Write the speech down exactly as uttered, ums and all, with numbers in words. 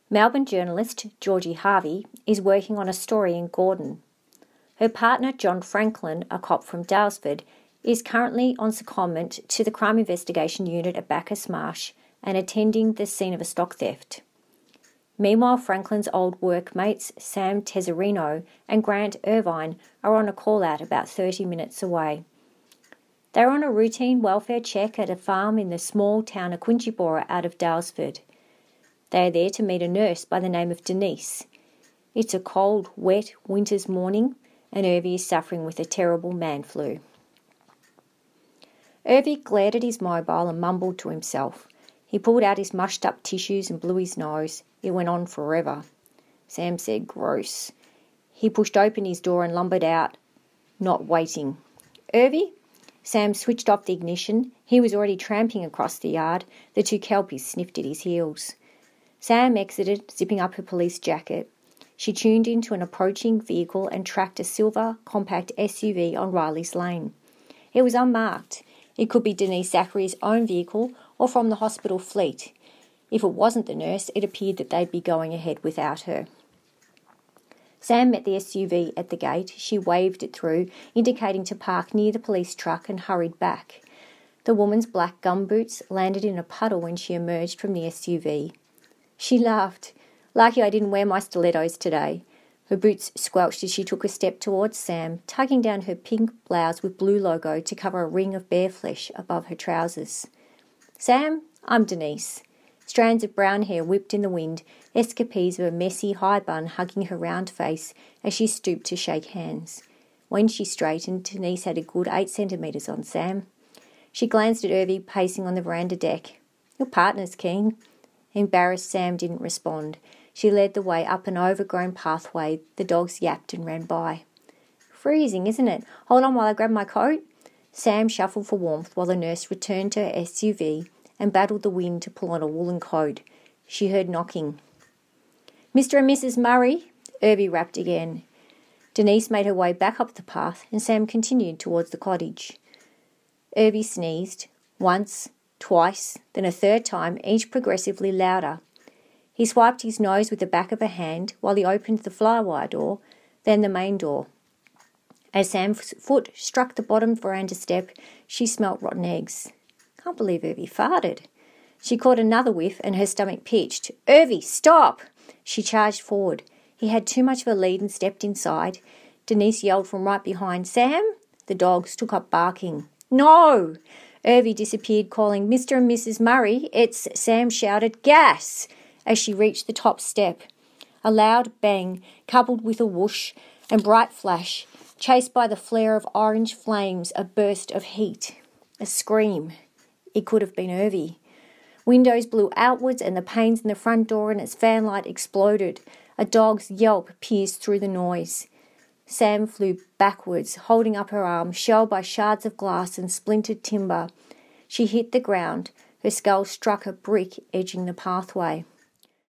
Melbourne journalist Georgie Harvey is working on a story in Gordon. Her partner John Franklin, a cop from Daylesford, is currently on secondment to the Crime Investigation Unit at Bacchus Marsh and attending the scene of a stock theft. Meanwhile, Franklin's old workmates Sam Teserino and Grant Irvine are on a call-out about thirty minutes away. They're on a routine welfare check at a farm in the small town of Quinchibora out of Daylesford. They are there to meet a nurse by the name of Denise. It's a cold, wet winter's morning, and Irvie is suffering with a terrible man flu. Irvie glared at his mobile and mumbled to himself. He pulled out his mushed-up tissues and blew his nose. It went on forever. Sam said, "Gross." He pushed open his door and lumbered out, not waiting. "Irvie?" Sam switched off the ignition. He was already tramping across the yard. The two kelpies sniffed at his heels. Sam exited, zipping up her police jacket. She tuned into an approaching vehicle and tracked a silver, compact S U V on Riley's Lane. It was unmarked. It could be Denise Zachary's own vehicle or from the hospital fleet. If it wasn't the nurse, it appeared that they'd be going ahead without her. Sam met the S U V at the gate. She waved it through, indicating to park near the police truck, and hurried back. The woman's black gumboots landed in a puddle when she emerged from the S U V. She laughed. "Lucky I didn't wear my stilettos today." Her boots squelched as she took a step towards Sam, tugging down her pink blouse with blue logo to cover a ring of bare flesh above her trousers. "Sam, I'm Denise." Strands of brown hair whipped in the wind, escapees of a messy high bun hugging her round face as she stooped to shake hands. When she straightened, Denise had a good eight centimetres on Sam. She glanced at Irvie pacing on the veranda deck. "Your partner's keen." Embarrassed, Sam didn't respond. She led the way up an overgrown pathway. The dogs yapped and ran by. "Freezing, isn't it? Hold on while I grab my coat." Sam shuffled for warmth while the nurse returned to her S U V and battled the wind to pull on a woolen coat. She heard knocking. "Mister and Missus Murray?" Irvie rapped again. Denise made her way back up the path and Sam continued towards the cottage. Irvie sneezed, once, twice, then a third time, each progressively louder. He swiped his nose with the back of a hand while he opened the flywire door, then the main door. As Sam's foot struck the bottom veranda step, she smelt rotten eggs. "Can't believe Irvie farted." She caught another whiff and her stomach pitched. "Irvie, stop!" She charged forward. He had too much of a lead and stepped inside. Denise yelled from right behind, "Sam!" The dogs took up barking. "No!" Irvie disappeared, calling, "Mister and Missus Murray, it's..." Sam shouted, "Gas!" as she reached the top step. A loud bang, coupled with a whoosh and bright flash, chased by the flare of orange flames, a burst of heat. A scream. It could have been Irvie. Windows blew outwards and the panes in the front door and its fanlight exploded. A dog's yelp pierced through the noise. Sam flew backwards, holding up her arm, shelled by shards of glass and splintered timber. She hit the ground. Her skull struck a brick edging the pathway.